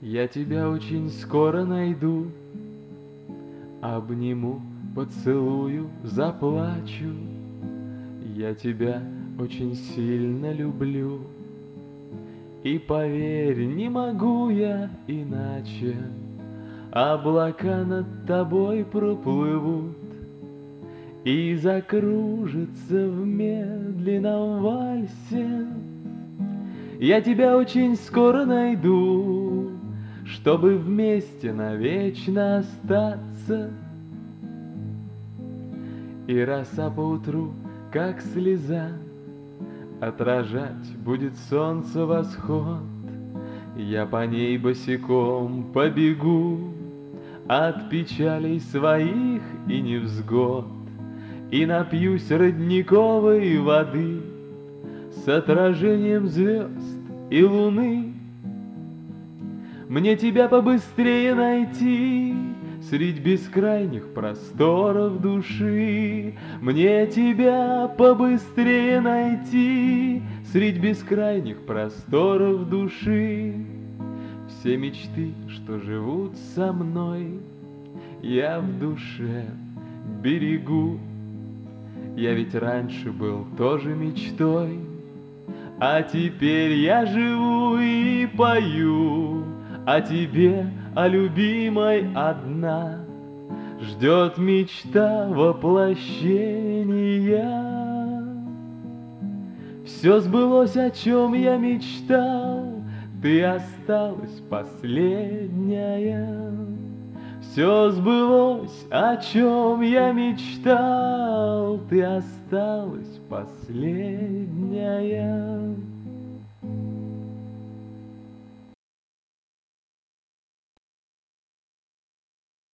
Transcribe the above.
Я тебя очень скоро найду, обниму, поцелую, заплачу. Я тебя очень сильно люблю, и поверь, не могу я иначе. Облака над тобой проплывут и закружатся в медленном вальсе. Я тебя очень скоро найду, чтобы вместе навечно остаться. И роса поутру, как слеза, отражать будет солнце восход. Я по ней босиком побегу от печалей своих и невзгод, и напьюсь родниковой воды с отражением звезд и луны. Мне тебя побыстрее найти средь бескрайних просторов души. Мне тебя побыстрее найти средь бескрайних просторов души. Все мечты, что живут со мной, я в душе берегу. Я ведь раньше был тоже мечтой, а теперь я живу и пою о тебе, о любимой одна. Ждет мечта воплощения. Все сбылось, о чем я мечтал, ты осталась последняя. Все сбылось, о чем я мечтал, ты осталась последняя.